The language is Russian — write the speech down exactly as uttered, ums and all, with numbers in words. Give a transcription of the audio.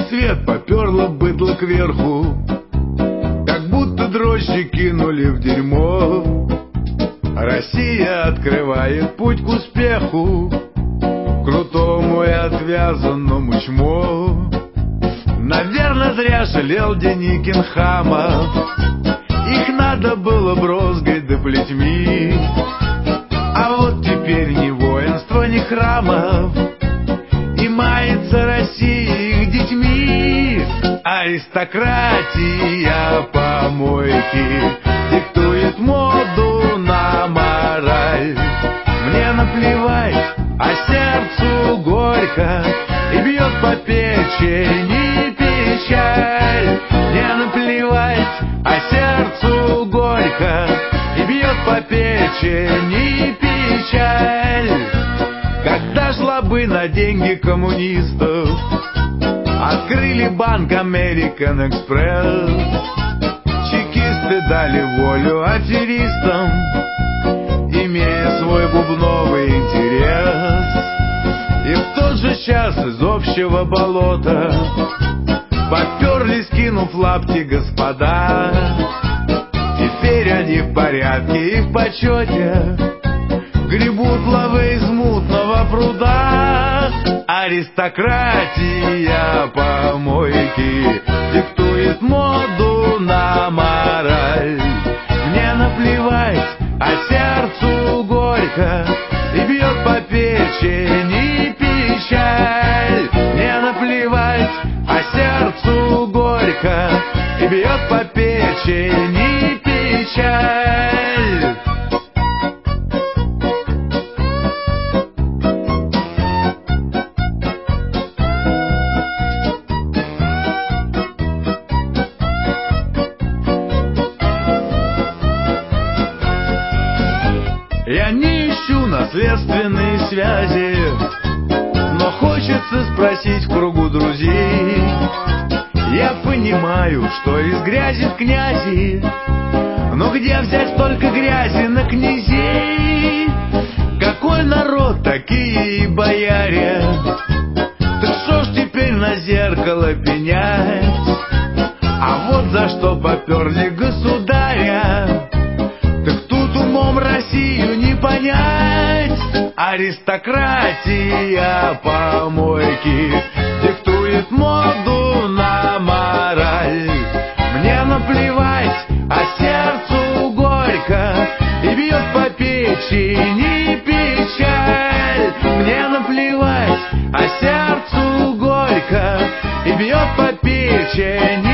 свет поперло быдло кверху, как будто дрожжи кинули в дерьмо. Россия открывает путь к успеху, крутому и отвязанному чмо. Наверно, зря жалел Деникин хамов, их надо было брозгать да плетьми. А вот теперь ни воинства, ни храмов, и мается Россия их детьми. Аристократия помойки диктует моду на мораль. Мне наплевать, а сердцу горько, и бьет по печени печаль. Мне наплевать, а сердцу горько, и бьет по печени печаль. Когда жлобы на деньги коммунистов открыли банк American Express, чекисты дали волю аферистам, имея свой бубновый интерес. И в тот же час из общего болота поперли, скинув лапти, господа. Теперь они в порядке и в почете, гребут лавы из мутного пруда. Аристократия помойки диктует моду на мораль. Мне наплевать, а сердцу горько, и бьет по печени печаль. Мне наплевать, а сердцу горько, и бьет по печени печаль. Я не ищу наследственные связи, но хочется спросить в кругу друзей. Я понимаю, что из грязи в князи, но где взять столько грязи на князей? Какой народ, такие и бояре, так что ж теперь на зеркало пенять? А вот за что поперли государя, так тут умом Россию не понять. Аристократия помойки диктует моду на мораль. Мне наплевать, а сердцу горько, и бьет по печени печаль. Мне наплевать, а сердцу горько, и бьет по печени